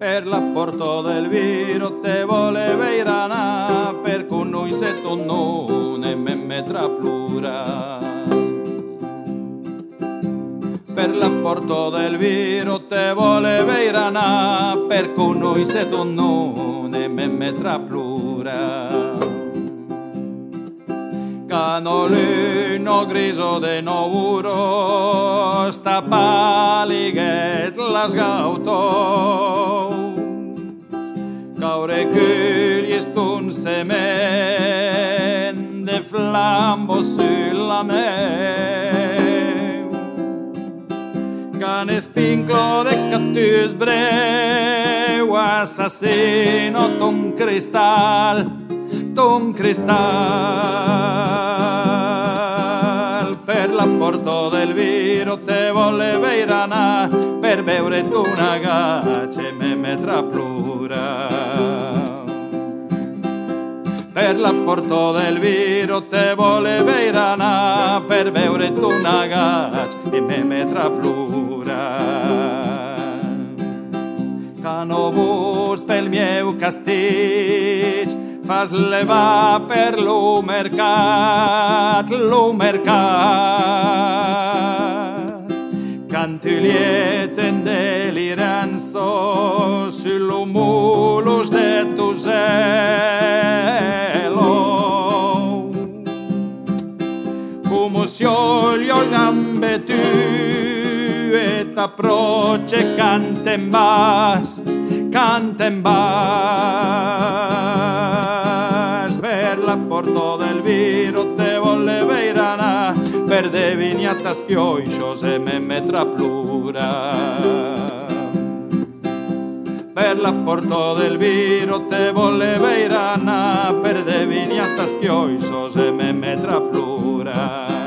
per l'apporto del viro te voleva irana, per cui noi se tu non me metra plura. Per l'apporto del viro te voleva irana, per cui noi se tu non me metra plura. Canolino griso de novuro, sta palighet las gauto. Caure curiest un semen de flambo sulla neu. Cane spinclo de cactus breu, assassino ton cristal, per l'apporto del viro te voleva irana, per beure tu una gaccia e me metra plura. Per l'apporto del viro te voleva irana, per beure tu una gaccia e me metra plura. Canovurs pel mieu castig, fas levar per lo mercat, cantulieten deliranzo sull'umulos de tu zelo. Como si olio gambe tu et approche cantem bas, per l'apporto del viro te voleva irana, per de vignatas chioixos e me metra plura. Per l'apporto del viro te voleva irana, per de vignatas chioixos e me metra plura.